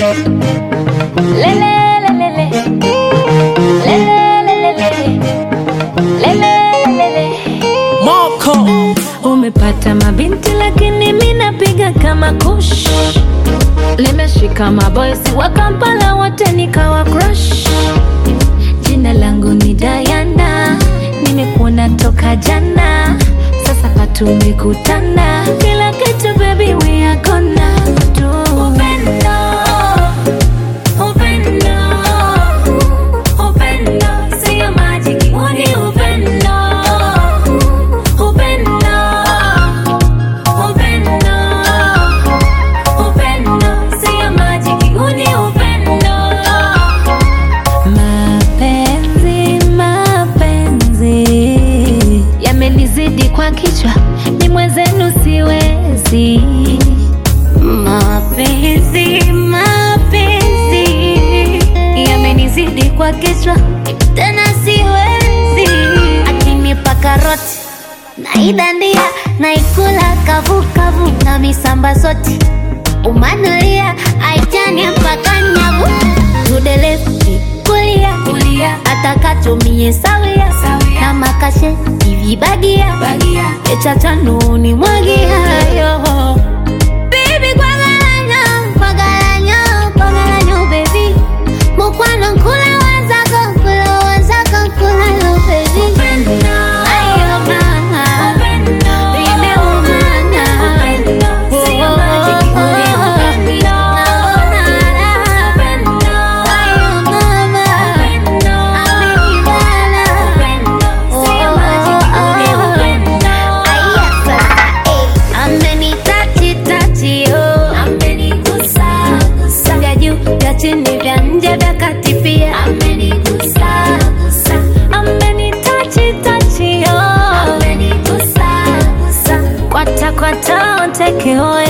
Moko umepata mabinti lakini mimi napiga kama kush. Limeshika maboysi wa Kampala wote nikawa crush. Jina langu ni Diana, nimekuona toka jana, sasa patumekutana. Kila kitu baby we are gonna do. Upendo, upendo, upendo, sio majiki, uni upendo. Upendo, upendo, upendo, sio majiki, uni upendo. Mapenzi, mapenzi yamenizidi kwa kichwa, ni mwenzenu siwezi. Mapenzi, mapenzi yamenizidi kwa kichwa, tena siwezi. Akinipa karoti naidandia, naikula kavu kavu na misamba soti. Umanulia aitani mpaka nyavu. Tude lefti kulia kulia, atakatumie sawia na makashe hivi bagia echa tanuni mwagia yo. Baby kwagalanyo baby, mukwano kula wazako kula lo baby. Ayo mama, nimeumana. Sio majiki, upendo. Ayo mama, amenibana. Sio majiki, upendo. Aya sasa, amenitachi yo, amenigusa gusa. Vya juu vya chini vya nje vya kati pia amenigusa gusa. Amenitachi yo, amenigusa gusa. Kwata kwata onteke